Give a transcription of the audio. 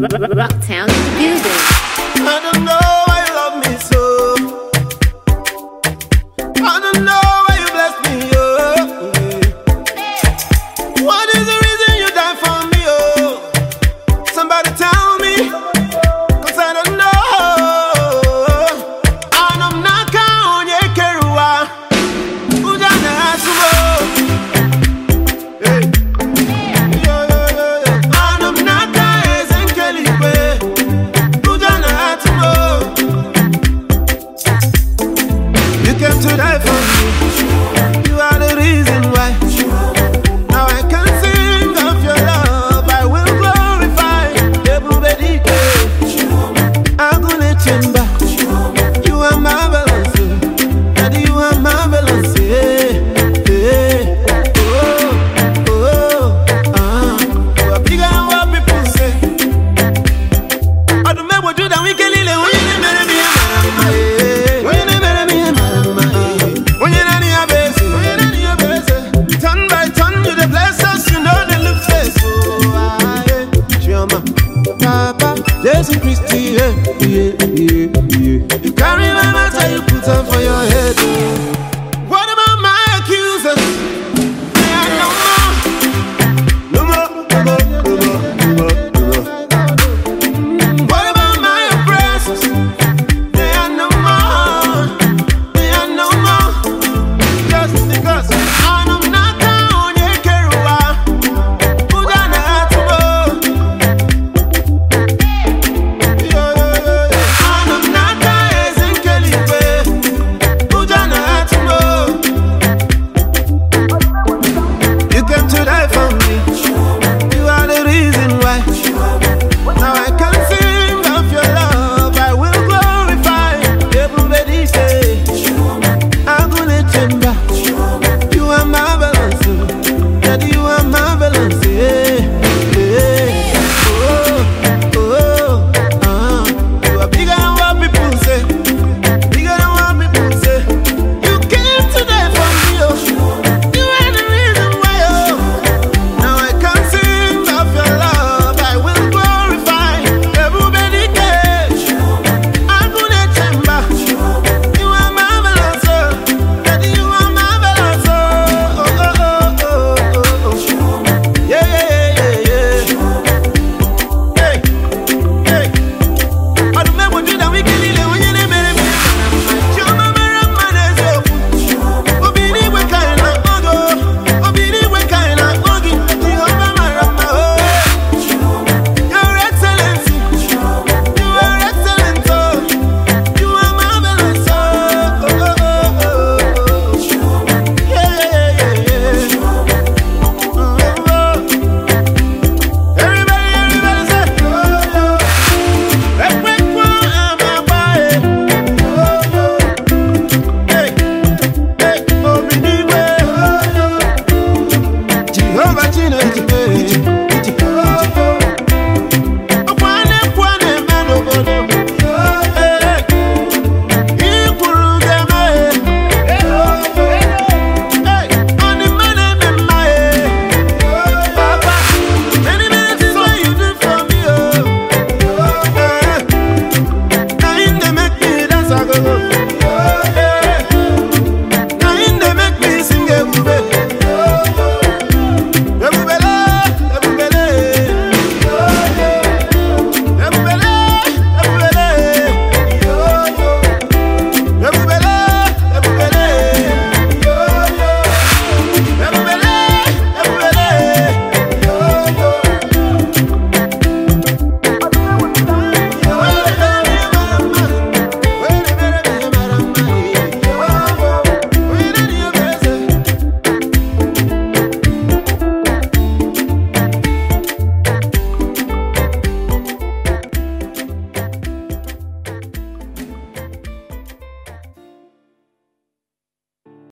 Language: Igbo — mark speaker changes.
Speaker 1: Rocktown in the building.
Speaker 2: I don't know why you love me so. I don't know why you bless me, oh. What is the reason you die for me, oh? Somebody tell me, 'cause I don't know. And I'm not on your keruwa. Ujana asumo. Hey. Yo, yo, yo, yo. And I'm not ezenkeli kwe. Ujana asumo. You came to die for me. You are the reason why.